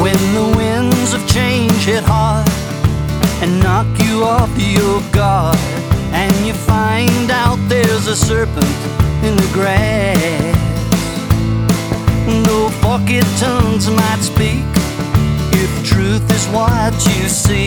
when the winds of change hit hard and knock you off your guard, and you find out there's a serpent in the grass. Though forked tongues might speak, if truth is what you seek,